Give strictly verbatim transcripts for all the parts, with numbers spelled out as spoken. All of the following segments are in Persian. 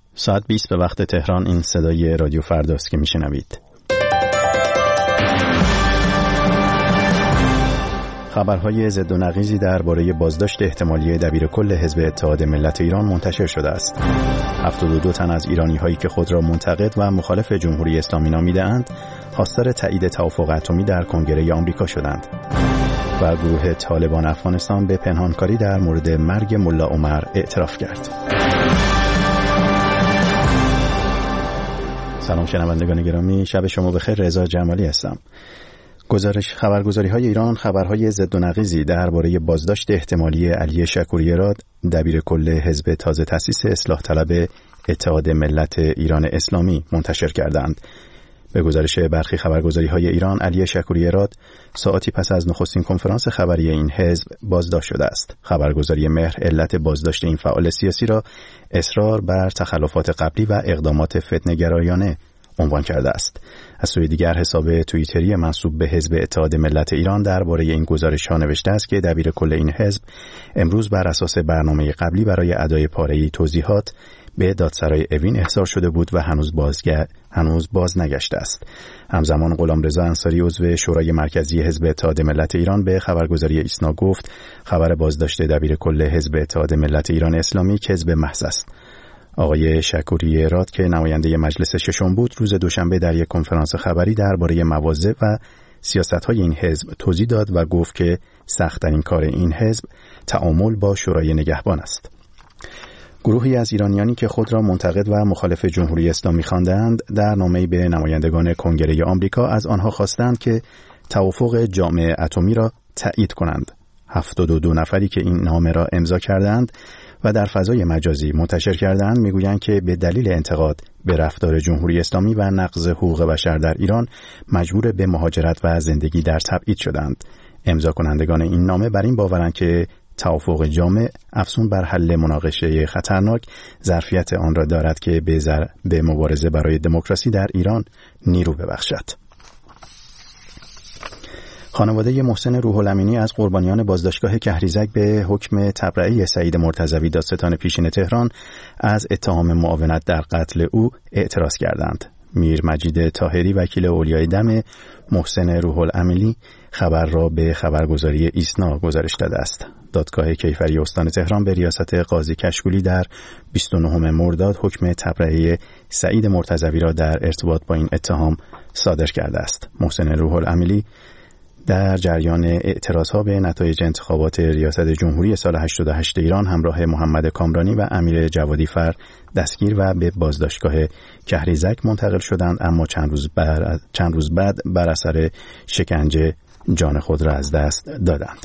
ساعت بیست به وقت تهران. این صدای رادیو فرداست که میشنوید. خبرهای ضد و نقیضی درباره بازداشت احتمالی دبیرکل حزب اتحاد ملت ایران منتشر شده است. هفتاد و دو تن از ایرانی‌هایی که خود را منتقد و مخالف جمهوری اسلامی نامیده‌اند، خواستار تایید توافق اتمی در کنگره آمریکا شدند. و گروه طالبان افغانستان به پنهانکاری در مورد مرگ ملا عمر اعتراف کرد. سلام شنوندگان گرامی، شب شما بخیر. رضا جمالی هستم. گزارش خبرگزاری‌های ایران خبرهای ضد و نقیضی درباره بازداشت احتمالی علی شکوری‌راد، دبیرکل حزب تازه تأسیس اصلاح طلب اتحاد ملت ایران اسلامی منتشر کردند. به گزارش برخی خبرگزاری‌های ایران، علی شکوری‌راد ساعتی پس از نخستین کنفرانس خبری این حزب بازداشت شده است. خبرگزاری مهر علت بازداشت این فعال سیاسی را اصرار بر تخلفات قبلی و اقدامات فتنه‌گرایانه عنوان کرده است. از سوی دیگر حساب توییتری منسوب به حزب اتحاد ملت ایران درباره این گزارش‌ها نوشته است که دبیرکل این حزب امروز بر اساس برنامه قبلی برای ادای پاره‌ای توضیحات به دادسرای اوین احضار شده بود و هنوز بازگه هنوز باز نگشته است. همزمان غلامرضا انصاری عضو شورای مرکزی حزب اتحاد ملت ایران به خبرگزاری ایسنا گفت خبر بازداشت دبیرکل حزب اتحاد ملت ایران اسلامی کذب محض است. آقای شکوری‌راد که نماینده مجلس ششم بود، روز دوشنبه در یک کنفرانس خبری درباره مواضع و سیاست‌های این حزب توضیح داد و گفت که سخت‌ترین کار این حزب تعامل با شورای نگهبان است. گروهی از ایرانیانی که خود را منتقد و مخالف جمهوری اسلامی خواندند، در نامه‌ای به نمایندگان کنگره آمریکا از آنها خواستند که توافق جامع اتمی را تایید کنند. هفتاد و دو نفری که این نامه را امضا کردند و در فضای مجازی منتشر کردند میگویند که به دلیل انتقاد به رفتار جمهوری اسلامی و نقض حقوق بشر در ایران مجبور به مهاجرت و زندگی در تبعید شدند. امضا کنندگان این نامه بر این باورند که توافق جامع افزون بر حل مناقشه خطرناک ظرفیت آن را دارد که به, زر... به مبارزه برای دموکراسی در ایران نیرو ببخشد. خانواده محسن روح الامینی از قربانیان بازداشتگاه کهریزک به حکم تبرئه سعید مرتضوی دادستان پیشین تهران از اتهام معاونت در قتل او اعتراض کردند. میر مجید طاهری وکیل اولیای دم محسن روح الامینی خبر را به خبرگزاری ایسنا گزارش داده است. دادگاه کیفری استان تهران به ریاست قاضی کشکولی در بیست و نهم مرداد حکم تبرئه سعید مرتضوی را در ارتباط با این اتهام صادر کرده است. محسن روح الامینی در جریان اعتراضها به نتایج انتخابات ریاست جمهوری سال هشتاد و هشت ایران همراه محمد کامرانی و امیر جوادی فر دستگیر و به بازداشتگاه کهریزک منتقل شدند، اما چند روز, بر... چند روز بعد بر اثر شکنجه جان خود را از دست دادند.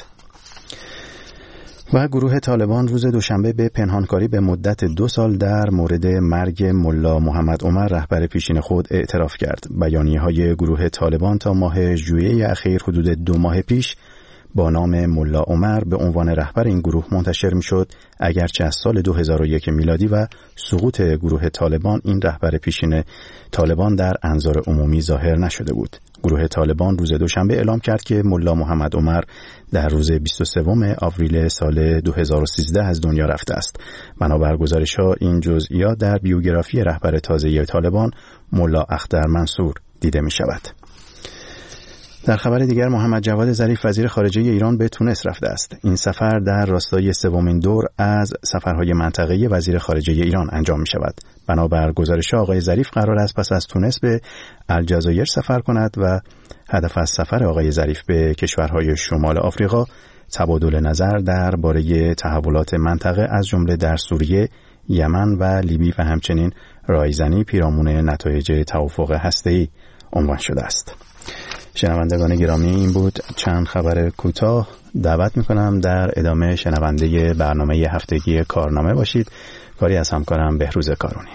و گروه طالبان روز دوشنبه به پنهانکاری به مدت دو سال در مورد مرگ ملا محمد عمر رهبر پیشین خود اعتراف کرد. بیانیه‌های گروه طالبان تا ماه ژوئیه اخیر حدود دو ماه پیش با نام ملا عمر به عنوان رهبر این گروه منتشر می‌شد، اگرچه از سال دو هزار و یک میلادی و سقوط گروه طالبان این رهبر پیشین طالبان در انظار عمومی ظاهر نشده بود. گروه طالبان روز دوشنبه اعلام کرد که ملا محمد عمر در روز بیست و سوم آوریل سال دو هزار و سیزده از دنیا رفته است. بنابر گزارش‌ها این جزئیات در بیوگرافی رهبر تازه طالبان ملا اختر منصور دیده می‌شود. در خبر دیگر، محمد جواد ظریف وزیر خارجه ایران به تونس رفته است. این سفر در راستای سومین دور از سفرهای منطقه‌ای وزیر خارجه ایران انجام می شود. بنابر گزارش آقای ظریف قرار است پس از تونس به الجزایر سفر کند و هدف از سفر آقای ظریف به کشورهای شمال آفریقا تبادل نظر درباره تحولات منطقه از جمله در سوریه، یمن و لیبی و همچنین رایزنی پیرامون نتایج توافق هسته‌ای عنوان شده است. شنوندگان گرامی، این بود چند خبر کوتاه. دعوت میکنم در ادامه شنونده برنامه هفتگی کارنامه باشید. کاری از همکارم بهروز کارونی.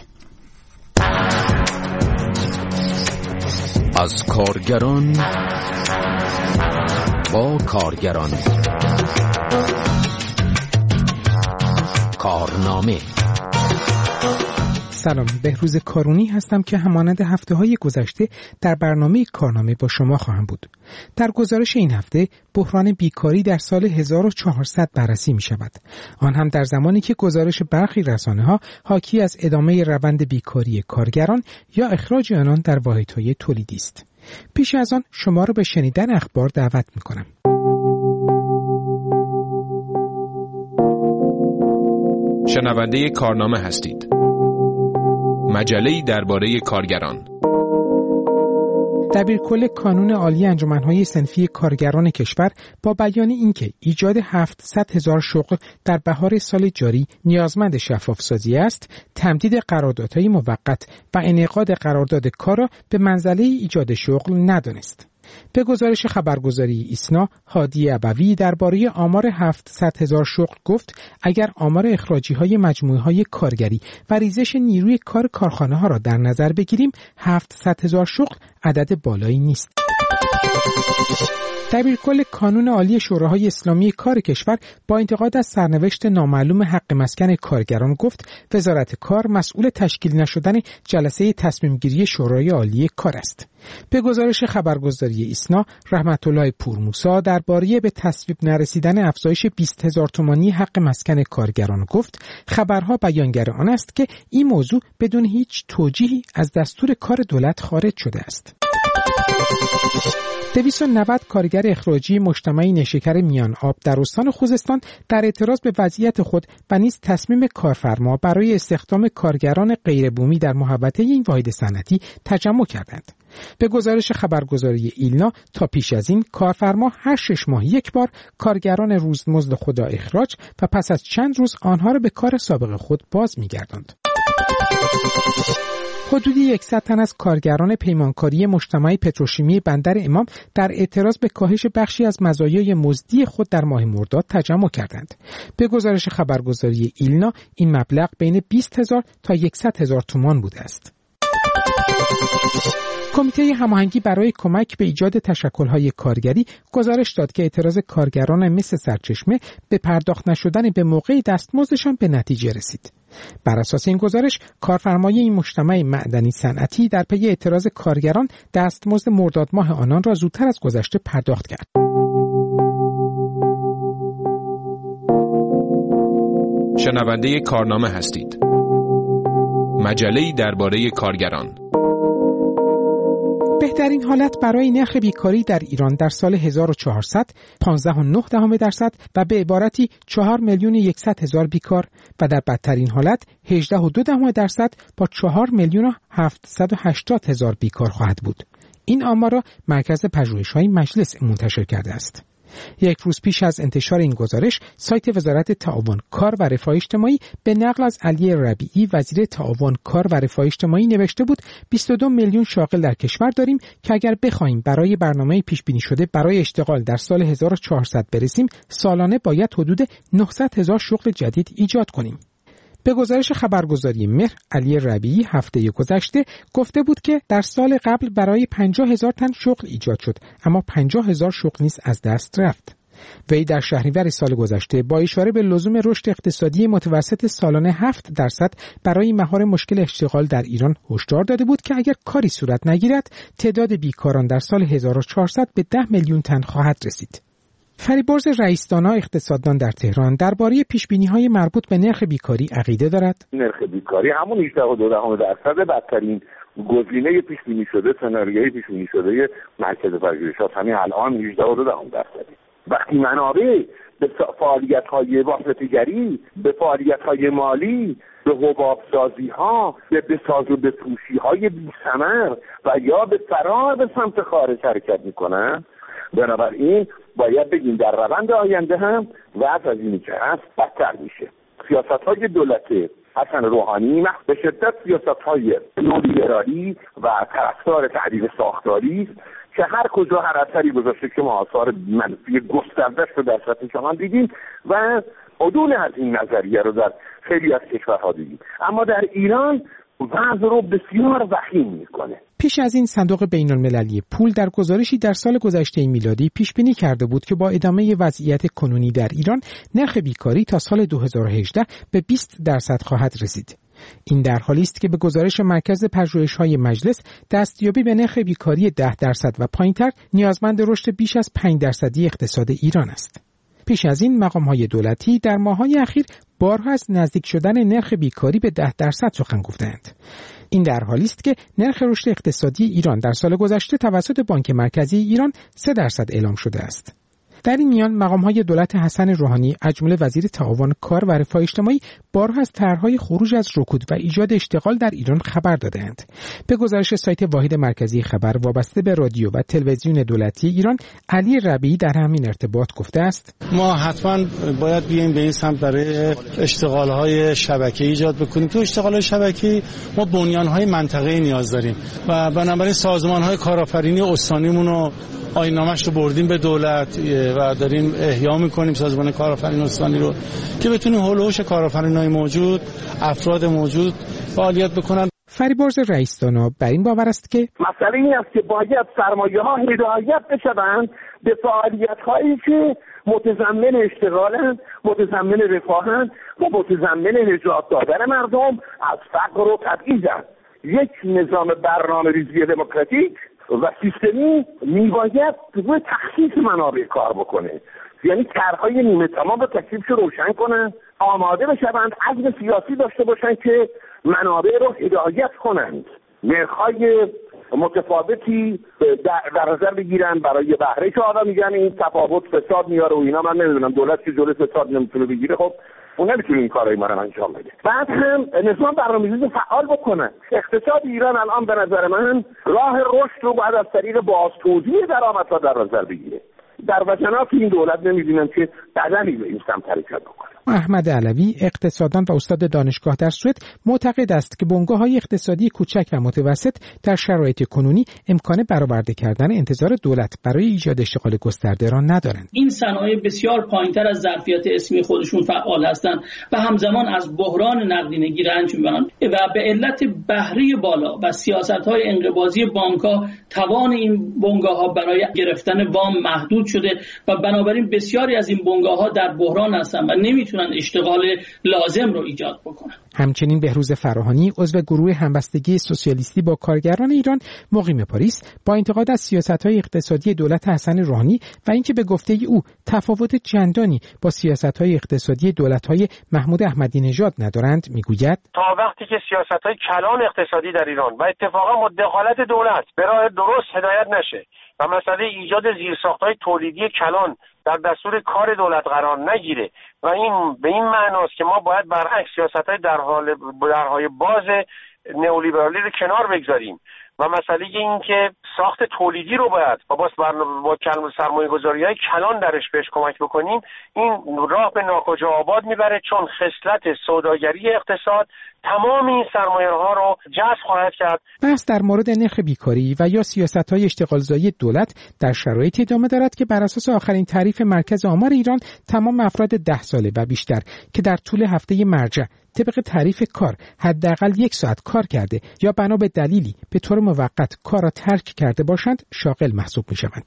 از کارگران با کارگران، کارنامه سلام، بهروز کارونی هستم که همانند هفته‌های گذشته در برنامه کارنامه با شما خواهم بود. در گزارش این هفته بحران بیکاری در سال هزار و چهارصد بررسی می شود. آن هم در زمانی که گزارش برخی رسانه‌ها حاکی از ادامه روند بیکاری کارگران یا اخراج آنان در واحدهای تولیدی است. پیش از آن شما را به شنیدن اخبار دعوت می کنم. شنونده کارنامه هستید. مجله‌ای درباره کارگران. دبیرکل کانون عالی انجمن‌های صنفی کارگران کشور با بیان اینکه ایجاد هفتصد هزار شغل در بهار سال جاری نیازمند شفاف‌سازی است، تمدید قراردادهای موقت و انعقاد قرارداد کار را به منزله ایجاد شغل ندانست. به گزارش خبرگزاری ایسنا، هادی ابوی درباره آمار هفتصد هزار شغل گفت اگر آمار اخراجی‌های مجموعه‌های کارگری و ریزش نیروی کار کارخانه‌ها را در نظر بگیریم، هفتصد هزار شغل عدد بالایی نیست. دبیرکل کانون عالی شوراهای اسلامی کار کشور با انتقاد از سرنوشت نامعلوم حق مسکن کارگران گفت وزارت کار مسئول تشکیل نشدن جلسه تصمیم گیری شورای عالی کار است. به گزارش خبرگزاری ایسنا، رحمت الله پورموسا درباره به تصویب نرسیدن افزایش بیست هزار تومانی حق مسکن کارگران گفت خبرها بیانگر آن است که این موضوع بدون هیچ توجیهی از دستور کار دولت خارج شده است. دویست و نود کارگر اخراجی مجتمع نیشکر میان آب در استان خوزستان در اعتراض به وضعیت خود و نیز تصمیم کارفرما برای استخدام کارگران غیر بومی در محوطه این واحد صنعتی تجمع کردند. به گزارش خبرگزاری ایلنا تا پیش از این کارفرما هر شش ماه یک بار کارگران روزمزد خود را اخراج و پس از چند روز آنها را به کار سابق خود باز می‌گرداند. حدودی صد تن از کارگران پیمانکاری مجتمع پتروشیمی بندر امام در اعتراض به کاهش بخشی از مزایای مزدی خود در ماه مرداد تجمع کردند. به گزارش خبرگزاری ایلنا این مبلغ بین بیست هزار تا صد هزار تومان بوده است. کمیته هماهنگی برای کمک به ایجاد تشکل‌های کارگری گزارش داد که اعتراض کارگران مثل سرچشمه به پرداخت نشدن به موقع دستمزدشان به نتیجه رسید. بر اساس این گزارش کارفرمای این مجتمع معدنی صنعتی در پی اعتراض کارگران دستمزد مرداد ماه آنان را زودتر از گذشته پرداخت کرد. شنونده کارنامه هستید. مجله‌ای درباره کارگران. بهترین حالت برای نرخ بیکاری در ایران در سال هزار و چهارصد پانزده و نه دهم درصد و به عبارتی چهار میلیون و صد هزار بیکار و در بدترین حالت هجده و دو دهم درصد با چهار میلیون و هفتصد و هشتاد هزار بیکار خواهد بود. این آمار را مرکز پژوهش‌های مجلس منتشر کرده است. یک روز پیش از انتشار این گزارش، سایت وزارت تعاون کار و رفاه اجتماعی به نقل از علی ربیعی وزیر تعاون کار و رفاه اجتماعی نوشته بود بیست و دو میلیون شاغل در کشور داریم که اگر بخوایم برای برنامه پیش بینی شده برای اشتغال در سال هزار و چهارصد برسیم، سالانه باید حدود نهصد هزار شغل جدید ایجاد کنیم. به گزارش خبرگزاری مهر، علی ربیعی هفته گذشته گفته بود که در سال قبل برای پنجاه هزار تن شغل ایجاد شد، اما پنجاه هزار شغل نیز از دست رفت. وی در شهریور سال گذشته با اشاره به لزوم رشد اقتصادی متوسط سالانه هفت درصد برای مهار مشکل اشتغال در ایران هشدار داده بود که اگر کاری صورت نگیرد، تعداد بیکاران در سال هزار و چهارصد به ده میلیون تن خواهد رسید. فریبرز رئیس‌دانا اقتصاددان در تهران درباره پیش‌بینی‌های مربوط به نرخ بیکاری عقیده دارد. نرخ بیکاری همون هجده و دو دهم درصد بدترین گزینه پیش‌بینی شده، سناریوی پیش‌بینی شده مرکز پژوهشات همین الان هجده و دو دهم درصد. وقتی منابع به فعالیت‌های واسطه‌گری، به فعالیت‌های مالی، به حباب‌سازی‌ها، به بساز و بفروشی‌های بی‌ثمر و یا به فرار به سمت خارج حرکت می‌کنن، بنابراین باید بگیم در روند آینده هم وضع از اینی که هست بدتر میشه. سیاست‌های دولت حسن روحانی به شدت سیاست‌های نولیبرالی و طرفدار تعدیل ساختاری است که هر کجا هر اثری گذاشته که ما آثار منفی گسترده‌اش رو در سطح جهان دیدیم و عدول از این نظریه رو در خیلی از کشورها دیدیم، اما در ایران وضع رو بسیار وخیم میکنه. پیش از این صندوق بین المللی پول در گزارشی در سال گذشته میلادی پیش بینی کرده بود که با ادامه وضعیت کنونی در ایران نرخ بیکاری تا سال دو هزار و هجده به بیست درصد خواهد رسید. این در حالی است که به گزارش مرکز پژوهش‌های مجلس دستیابی به نرخ بیکاری ده درصد و پایین‌تر نیازمند رشد بیش از پنج درصدی اقتصاد ایران است. پیش از این مقام‌های دولتی در ماه‌های اخیر بارها از نزدیک شدن نرخ بیکاری به ده درصد سخن گفتند. این در حالی است که نرخ رشد اقتصادی ایران در سال گذشته توسط بانک مرکزی ایران سه درصد اعلام شده است. در این میان مقام‌های دولت حسن روحانی از جمله وزیر تعاون کار و رفاه اجتماعی بارها از طرح‌های خروج از رکود و ایجاد اشتغال در ایران خبر دادند. به گزارش سایت واحد مرکزی خبر وابسته به رادیو و تلویزیون دولتی ایران، علی ربیعی در همین ارتباط گفته است: ما حتما باید بیایم به این سمت برای اشتغال‌های شبکه‌ای ایجاد بکنیم. تو اشتغال‌های شبکه‌ای ما بنیان‌های منطقه‌ای نیاز داریم و بنابراین سازمان‌های کارآفرینی استانیمون رو آیین‌نامه‌اش رو بردیم به دولت و داریم احیا می‌کنیم سازمان کارآفرین استانی رو که بتونیم هولوش کارآفرینای موجود، افراد موجود فعالیت بکنن. فریبرز رئیس‌دانا بر این باور است که مسئله این است که باید سرمایه‌ها هدایت بشوند به فعالیت‌هایی که متضمن اشتغالند، متضمن رفاهند و متضمن نجات دادن مردم از فقر و تبعیضند. یک نظام برنامه‌ریزی دموکراتیک و سیستمی میباید روی تخصیص منابع کار بکنه، یعنی طرح‌های نیمه تمام و تکلیفش رو روشن کنن، آماده بشوند، عزم سیاسی داشته باشن که منابع رو هدایت کنند، نرخ‌های متفاوتی در نظر بگیرن برای بهره که آقا میگن این تفاوت فساد میاره و اینا. من نمیدونم دولت که جلوی فساد نمیتونه بگیره، خب اون نمیتونه این کارایی ما رو انجام بده. بعد هم نظام برنامه‌ریزی فعال بکنه. اقتصاد ایران الان به نظر من راه رشد رو باید از طریق بازتوزیع درآمدها در نظر بگیره. در وجنات این دولت نمی‌بینم که قدمی به این سمت حرکت بکنه. احمد علوی، اقتصاددان و استاد دانشگاه در سوئد، معتقد است که بنگاه‌های اقتصادی کوچک و متوسط در شرایط کنونی امکان برآورده کردن انتظار دولت برای ایجاد اشتغال گسترده را ندارند. این صنایع بسیار پایین‌تر از ظرفیت اسمی خودشون فعال هستند و همزمان از بحران نقدینگی رنج می‌برند و به علت بهره بالا و سیاست‌های انقباضی بانک‌ها توان این بنگاه‌ها برای گرفتن وام محدود شده و بنابراین بسیاری از این بنگاه‌ها در بحران هستند و نمی‌تونن اشتغال لازم رو ایجاد بکنن. همچنین بهروز فراهانی، عضو گروه همبستگی سوسیالیستی با کارگران ایران مقیم پاریس، با انتقاد از سیاست‌های اقتصادی دولت حسن روحانی و اینکه به گفته او تفاوت چندانی با سیاست‌های اقتصادی دولت‌های محمود احمدی نژاد ندارند، میگوید تا وقتی که سیاست‌های کلان اقتصادی در ایران و اتفاقا با دخالت دولت به راه درست هدایت نشه و مسئله ایجاد زیرساخت‌های تولیدی کلان در دستور کار دولت قرار نگیره و این به این معناست که ما باید برعکس سیاست‌های در حال درهای باز نئولیبرالی رو کنار بگذاریم و مسئله این که ساخت تولیدی رو باید با باز با کلمه سرمایه‌گذاری‌های کلان درش بهش کمک بکنیم. این راه به ناکجا آباد میبره، چون خصلت سوداگری اقتصاد تمام این سرمایه‌ها رو جذب خواهد کرد. بحث در مورد نرخ بیکاری و یا سیاست‌های اشتغالزایی دولت در شرایطی ادامه دارد که بر اساس آخرین تعریف مرکز آمار ایران تمام افراد ده ساله و بیشتر که در طول هفته مرجع طبق تعریف کار حداقل یک ساعت کار کرده یا بنا به دلیلی به طور موقت کار را ترک کرده باشند شاغل محسوب می‌شوند.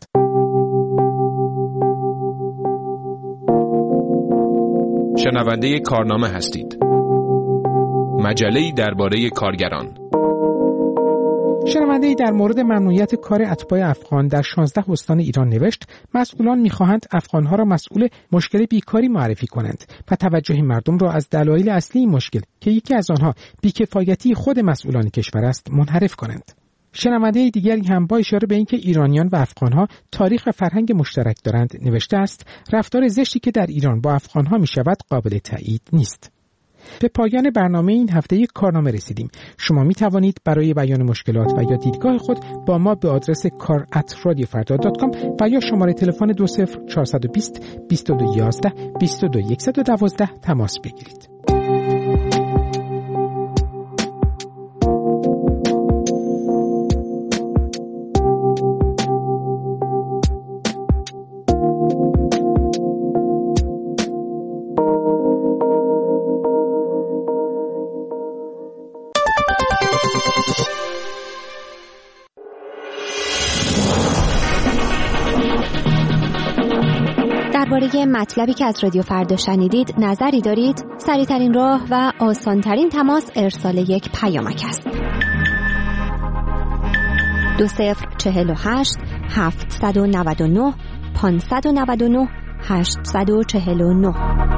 شنونده کارنامه هستید. مجله‌ای درباره کارگران. شنونده‌ای در مورد ممنوعیت کار اتباع افغان در شانزده استان ایران نوشت: مسئولان می‌خواهند افغان‌ها را مسئول مشکل بیکاری معرفی کنند و توجه مردم را از دلایل اصلی این مشکل که یکی از آنها بی‌کفایتی خود مسئولان کشور است منحرف کنند. شنونده دیگری هم با اشاره به اینکه ایرانیان و افغان‌ها تاریخ و فرهنگ مشترک دارند نوشته است: رفتار زشتی که در ایران با افغان‌ها می‌شود قابل تایید نیست. به پایان برنامه این هفته یک کارنامه رسیدیم. شما می توانید برای بیان مشکلات و یا دیدگاه خود با ما به آدرس کار ات رادیو فردا دات کام و یا شماره تلفن دو صفر چهار دو صفر بیست و دو یازده بیست و دو صد و دوازده تماس بگیرید. درباره مطلبی که از رادیو فردا شنیدید نظری دارید؟ سریع‌ترین راه و آسان‌ترین تماس ارسال یک پیامک است. دو صفر چهل و هشت هفتصد و نود و نه پانصد و نود و نه هشتصد و چهل و نه